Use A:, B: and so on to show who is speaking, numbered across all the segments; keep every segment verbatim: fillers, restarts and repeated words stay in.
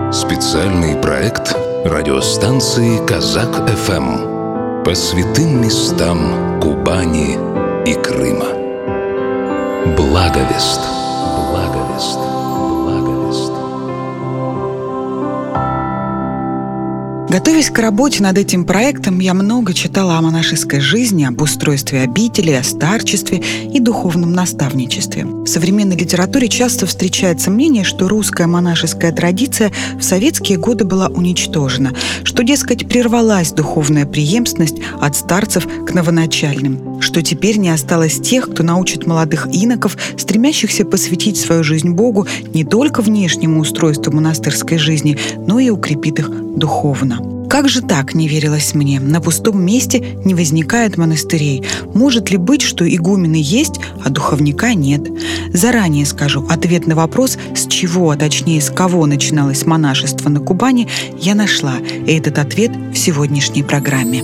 A: Специальный проект радиостанции «Казак-эф эм» по святым местам Кубани и Крыма. Благовест. Благовест. Благовест.
B: Готовясь к работе над этим проектом, я много читала о монашеской жизни, об устройстве обители, о старчестве и духовном наставничестве. В современной литературе часто встречается мнение, что русская монашеская традиция в советские годы была уничтожена, что, дескать, прервалась духовная преемственность от старцев к новоначальным, что теперь не осталось тех, кто научит молодых иноков, стремящихся посвятить свою жизнь Богу не только внешнему устройству монастырской жизни, но и укрепит их духовно. Как же так, не верилось мне? На пустом месте не возникает монастырей. Может ли быть, что игумены есть, а духовника нет? Заранее скажу, ответ на вопрос, с чего, а точнее, с кого начиналось монашество на Кубани, я нашла. И этот ответ в сегодняшней программе.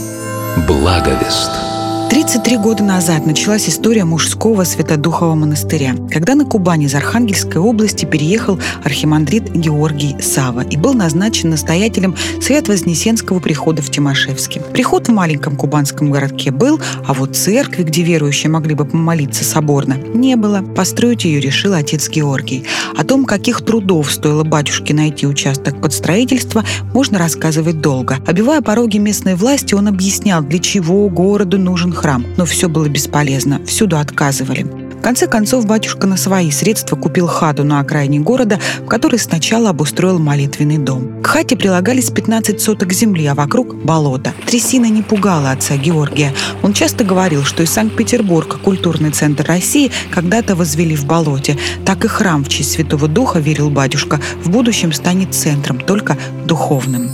A: Благовест.
B: тридцать три года назад началась история мужского Святодухова монастыря, когда на Кубани из Архангельской области переехал архимандрит Георгий Сава и был назначен настоятелем Свято-Вознесенского прихода в Тимошевске. Приход в маленьком кубанском городке был, а вот церкви, где верующие могли бы помолиться соборно, не было. Построить ее решил отец Георгий. О том, каких трудов стоило батюшке найти участок под строительство, можно рассказывать долго. Обивая пороги местной власти, он объяснял, для чего городу нужен храм. храм, но все было бесполезно, всюду отказывали. В конце концов, батюшка на свои средства купил хату на окраине города, в которой сначала обустроил молитвенный дом. К хате прилагались пятнадцать соток земли, а вокруг болото. Трясина не пугала отца Георгия. Он часто говорил, что и Санкт-Петербург, культурный центр России, когда-то возвели в болоте. Так и храм в честь Святого Духа, верил батюшка, в будущем станет центром, только духовным.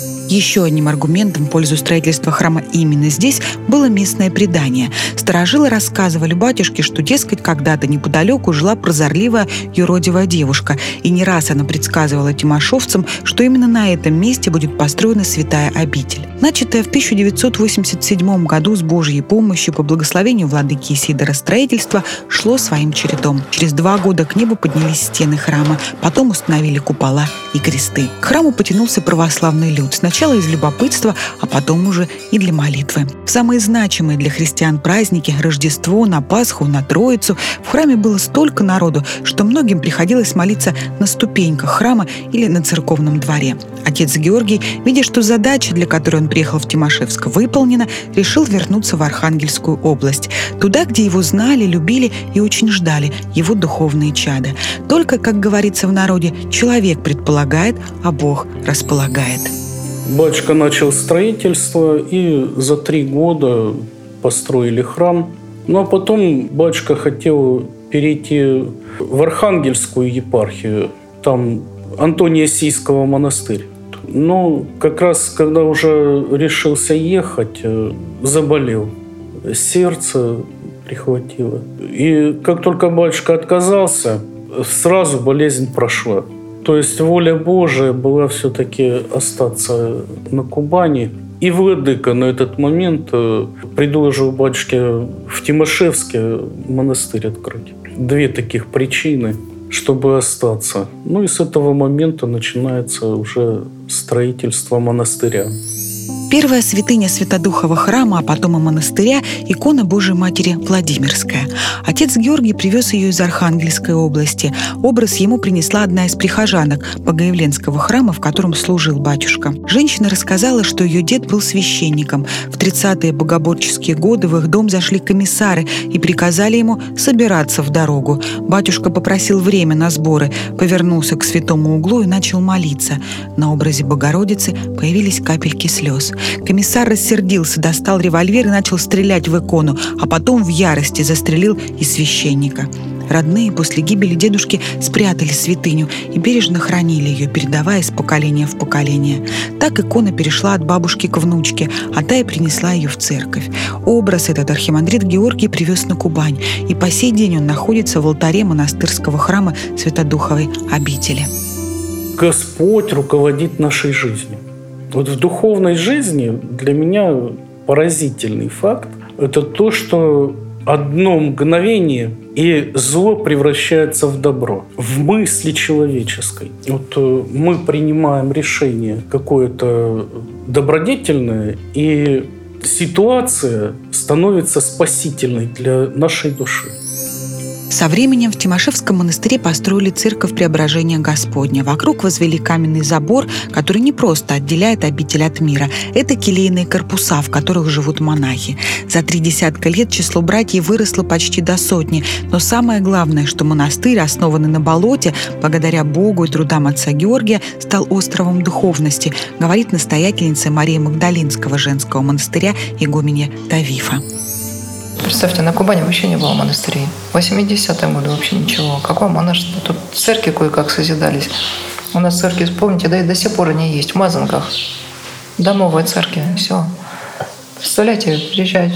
B: Еще одним аргументом в пользу строительства храма именно здесь было местное предание. Старожилы рассказывали батюшке, что, дескать, когда-то неподалеку жила прозорливая юродивая девушка, и не раз она предсказывала тимошевцам, что именно на этом месте будет построена святая обитель. Начатое в тысяча девятьсот восемьдесят седьмом году с Божьей помощью по благословению владыки Сидора строительство шло своим чередом. Через два года к небу поднялись стены храма, потом установили купола и кресты. К храму потянулся православный люд. Сначала из любопытства, а потом уже и для молитвы. В самые значимые для христиан праздники – Рождество, на Пасху, на Троицу – в храме было столько народу, что многим приходилось молиться на ступеньках храма или на церковном дворе. Отец Георгий, видя, что задача, для которой он приехал в Тимошевск, выполнена, решил вернуться в Архангельскую область, туда, где его знали, любили и очень ждали его духовные чада. Только, как говорится в народе, человек предполагает, а Бог располагает.
C: Батюшка начал строительство, и за три года построили храм. Ну, а потом батюшка хотел перейти в Архангельскую епархию, там Антония-Сийского монастырь. Но как раз, когда уже решился ехать, заболел. Сердце прихватило. И как только батюшка отказался, сразу болезнь прошла. То есть воля Божия была все-таки остаться на Кубани. И владыка на этот момент предложил батюшке в Тимошевске монастырь открыть. Две таких причины, чтобы остаться. Ну и с этого момента начинается уже строительство монастыря.
B: Первая святыня Святодухова храма, а потом и монастыря – икона Божией Матери Владимирская. Отец Георгий привез ее из Архангельской области. Образ ему принесла одна из прихожанок Богоявленского храма, в котором служил батюшка. Женщина рассказала, что ее дед был священником. В тридцатые богоборческие годы в их дом зашли комиссары и приказали ему собираться в дорогу. Батюшка попросил время на сборы, повернулся к святому углу и начал молиться. На образе Богородицы появились капельки слез. Комиссар рассердился, достал револьвер и начал стрелять в икону, а потом в ярости застрелил и священника. Родные после гибели дедушки спрятали святыню и бережно хранили ее, передавая из поколения в поколение. Так икона перешла от бабушки к внучке, а та и принесла ее в церковь. Образ этот архимандрит Георгий привез на Кубань, и по сей день он находится в алтаре монастырского храма Святодуховой обители.
C: Господь руководит нашей жизнью. Вот в духовной жизни для меня поразительный факт – это то, что одно мгновение, и зло превращается в добро. В мысли человеческой. Вот мы принимаем решение какое-то добродетельное, и ситуация становится спасительной для нашей души.
B: Со временем в Тимошевском монастыре построили церковь Преображения Господня. Вокруг возвели каменный забор, который не просто отделяет обитель от мира. Это келейные корпуса, в которых живут монахи. За три десятка лет число братьев выросло почти до сотни. Но самое главное, что монастырь, основанный на болоте, благодаря Богу и трудам отца Георгия, стал островом духовности, говорит настоятельница Мария Магдалинского женского монастыря игуменья Тавифа.
D: Представьте, на Кубани вообще не было монастырей. В восьмидесятые годы вообще ничего. Какое монашество? Тут церкви кое-как созидались. У нас церкви, вспомните, да и до сих пор они есть, в Мазанках. Домовые церкви, все. Представляете, приезжает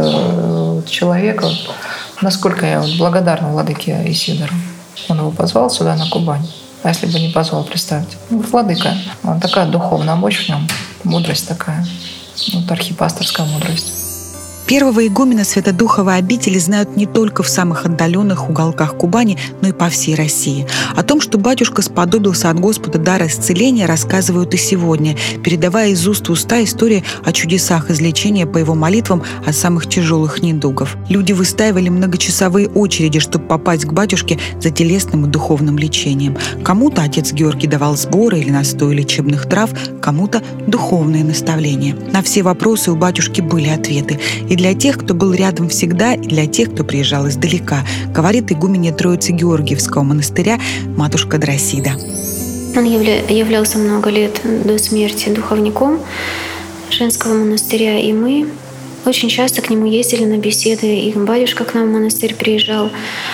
D: человек, насколько я благодарна владыке Исидору. Он его позвал сюда, на Кубань. А если бы не позвал, представьте. Ну, владыка, он такая духовная мощь в нем, мудрость такая. Вот архипасторская мудрость.
B: Первого игумена Святодуховой обители знают не только в самых отдаленных уголках Кубани, но и по всей России. О том, что батюшка сподобился от Господа дара исцеления, рассказывают и сегодня, передавая из уст в уста истории о чудесах излечения по его молитвам от самых тяжелых недугов. Люди выстаивали многочасовые очереди, чтобы попасть к батюшке за телесным и духовным лечением. Кому-то отец Георгий давал сборы или настои лечебных трав, кому-то духовные наставления. На все вопросы у батюшки были ответы. И для тех, кто был рядом всегда, и для тех, кто приезжал издалека, говорит игуменья Троицы Георгиевского монастыря матушка Дросида.
E: Он явля- являлся много лет до смерти духовником женского монастыря, и мы очень часто к нему ездили на беседы, и батюшка к нам в монастырь приезжал,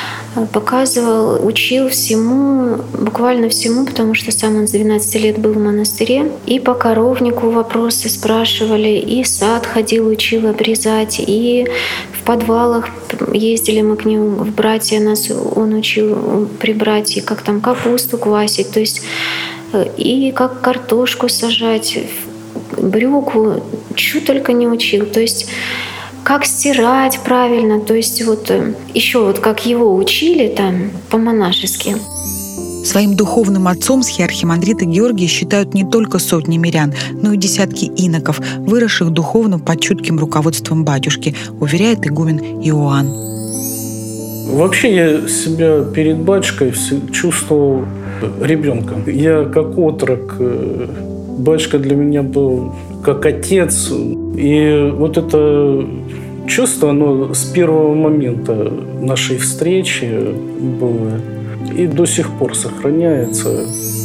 E: показывал, учил всему, буквально всему, потому что сам он с двенадцати лет был в монастыре. И по коровнику вопросы спрашивали, и сад ходил, учил обрезать, и в подвалах ездили мы к нему, в братья нас он учил прибрать, и как там капусту квасить, то есть и как картошку сажать, брюкву, чего только не учил. То есть как стирать правильно, то есть вот еще вот как его учили там по-монашески.
B: Своим духовным отцом схиархимандрита Георгия считают не только сотни мирян, но и десятки иноков, выросших духовно под чутким руководством батюшки, уверяет игумен Иоанн.
C: Вообще я себя перед батюшкой чувствовал ребенком. Я как отрок, батюшка для меня был как отец. И вот это чувство, оно с первого момента нашей встречи было и до сих пор сохраняется.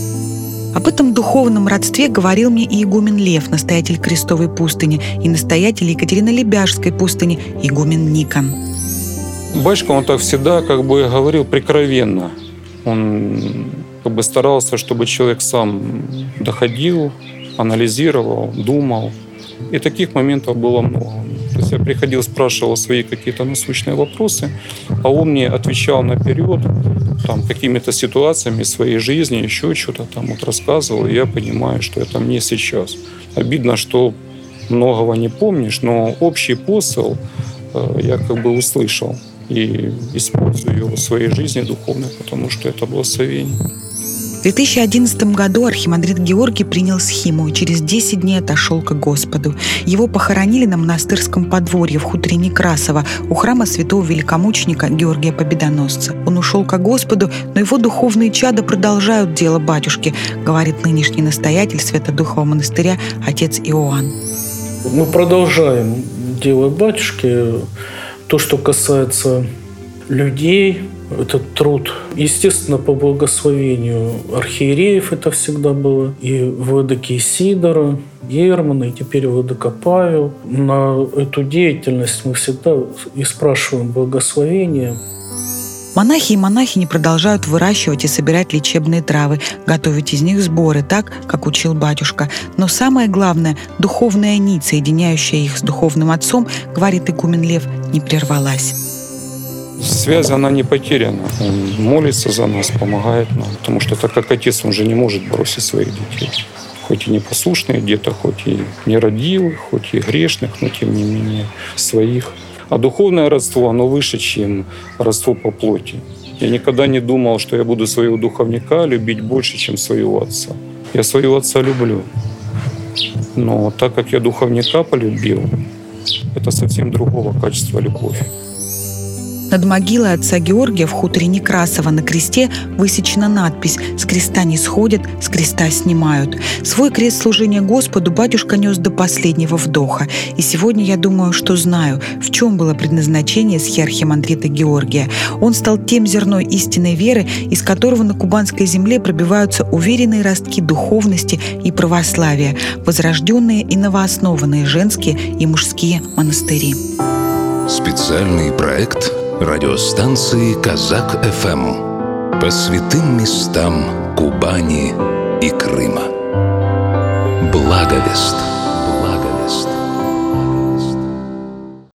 B: Об этом духовном родстве говорил мне и игумен Лев, настоятель Крестовой пустыни, и настоятель Екатеринолебяжской пустыни, игумен Никон.
F: Батюшка, он так всегда как бы говорил прикровенно. Он как бы старался, чтобы человек сам доходил, анализировал, думал. И таких моментов было много. То есть я приходил, спрашивал свои какие-то насущные вопросы, а он мне отвечал наперед, там, какими-то ситуациями своей жизни, еще что-то там вот рассказывал, и я понимаю, что это мне сейчас. Обидно, что многого не помнишь, но общий посыл э, я как бы услышал и использую его в своей жизни духовной, потому что это благословение.
B: В две тысячи одиннадцатом году архимандрит Георгий принял схиму и через десять дней отошел к Господу. Его похоронили на монастырском подворье в хуторе Некрасово у храма святого великомученика Георгия Победоносца. Он ушел к Господу, но его духовные чада продолжают дело батюшки, говорит нынешний настоятель Святодухового монастыря отец Иоанн.
C: Мы продолжаем дело батюшки. То, что касается людей, этот труд, естественно, по благословению архиереев это всегда было, и владыки Сидора, Германа, и теперь владыка Павел. На эту деятельность мы всегда и спрашиваем благословения.
B: Монахи и монахини продолжают выращивать и собирать лечебные травы, готовить из них сборы, так, как учил батюшка. Но самое главное, духовная нить, соединяющая их с духовным отцом, говорит игумен Лев, не прервалась.
F: Связь, она не потеряна. Он молится за нас, помогает нам. Потому что так как отец, он же не может бросить своих детей. Хоть и непослушные где-то, хоть и нерадивых, хоть и грешных, но тем не менее своих. А духовное родство, оно выше, чем родство по плоти. Я никогда не думал, что я буду своего духовника любить больше, чем своего отца. Я своего отца люблю. Но так как я духовника полюбил, это совсем другого качества любовь.
B: Над могилой отца Георгия в хуторе Некрасово на кресте высечена надпись «С креста не сходят, с креста снимают». Свой крест служения Господу батюшка нес до последнего вдоха. И сегодня я думаю, что знаю, в чем было предназначение схиархимандрита Георгия. Он стал тем зерной истинной веры, из которого на кубанской земле пробиваются уверенные ростки духовности и православия, возрожденные и новооснованные женские и мужские монастыри.
A: Специальный проект радиостанции «Казак-эф эм» по святым местам Кубани и Крыма. Благовест.